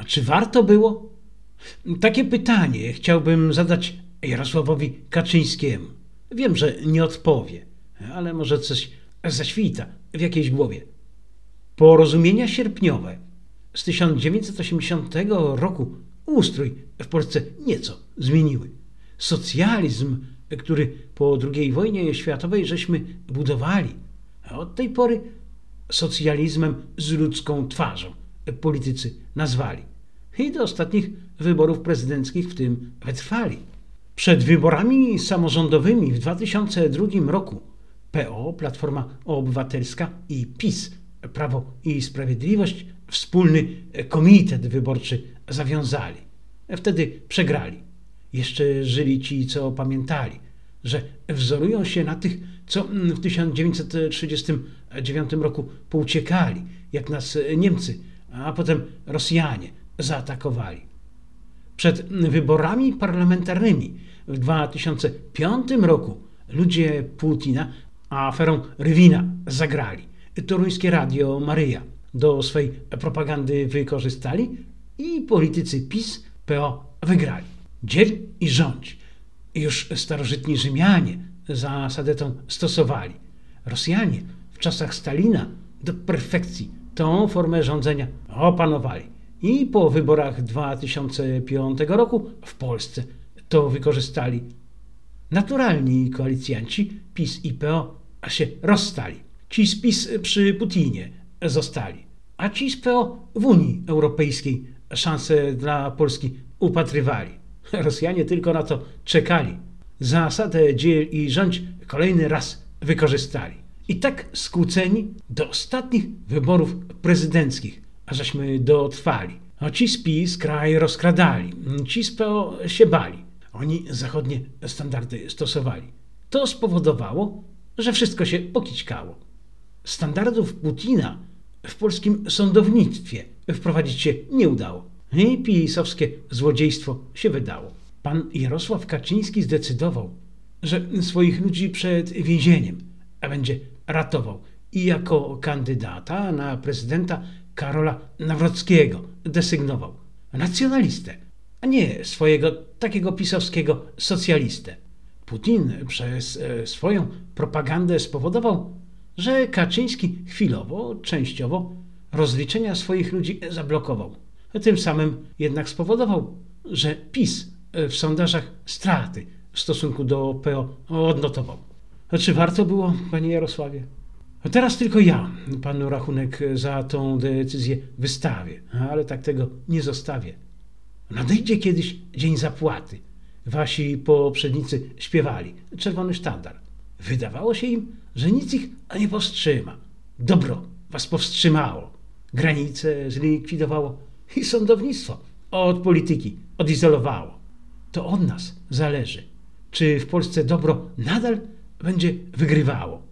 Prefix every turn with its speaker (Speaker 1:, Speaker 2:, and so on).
Speaker 1: Czy warto było? Takie pytanie chciałbym zadać Jarosławowi Kaczyńskiemu. Wiem, że nie odpowie, ale może coś zaświta w jakiejś głowie. Porozumienia sierpniowe z 1980 roku ustrój w Polsce nieco zmieniły. Socjalizm, który po II wojnie światowej żeśmy budowali, a od tej pory socjalizmem z ludzką twarzą politycy nazwali. I do ostatnich wyborów prezydenckich w tym wytrwali. Przed wyborami samorządowymi w 2002 roku PO, Platforma Obywatelska i PiS, Prawo i Sprawiedliwość, wspólny komitet wyborczy zawiązali. Wtedy przegrali. Jeszcze żyli ci, co pamiętali, że wzorują się na tych, co w 1939 roku pouciekali, jak nas Niemcy, a potem Rosjanie zaatakowali. Przed wyborami parlamentarnymi w 2005 roku ludzie Putina aferą Rywina zagrali. Toruńskie Radio Maryja do swej propagandy wykorzystali i politycy PiS, PO wygrali. Dziel i rządź. Już starożytni Rzymianie zasadę tą stosowali. Rosjanie w czasach Stalina do perfekcji tą formę rządzenia opanowali. I po wyborach 2005 roku w Polsce to wykorzystali. Naturalni koalicjanci PiS i PO się rozstali. Ci z PiS przy Putinie zostali, a ci z PO w Unii Europejskiej szanse dla Polski upatrywali. Rosjanie tylko na to czekali. Zasadę dziel i rządź kolejny raz wykorzystali. I tak skłóceni do ostatnich wyborów prezydenckich, a żeśmy dotrwali. A ci z PiS kraj rozkradali, ci z PO się bali. Oni zachodnie standardy stosowali. To spowodowało, że wszystko się pokićkało. Standardów Putina w polskim sądownictwie wprowadzić się nie udało. I pisowskie złodziejstwo się wydało. Pan Jarosław Kaczyński zdecydował, że swoich ludzi przed więzieniem będzie ratował i jako kandydata na prezydenta Karola Nawrockiego desygnował nacjonalistę, a nie swojego takiego pisowskiego socjalistę. Putin przez swoją propagandę spowodował, że Kaczyński chwilowo, częściowo rozliczenia swoich ludzi zablokował. Tym samym jednak spowodował, że PiS w sondażach straty w stosunku do PO odnotował. Czy warto było, panie Jarosławie? Teraz tylko ja panu rachunek za tą decyzję wystawię, ale tak tego nie zostawię. Nadejdzie kiedyś dzień zapłaty. Wasi poprzednicy śpiewali czerwony sztandar. Wydawało się im, że nic ich nie powstrzyma. Dobro was powstrzymało. Granice zlikwidowało i sądownictwo od polityki odizolowało. To od nas zależy, czy w Polsce dobro nadal będzie wygrywało.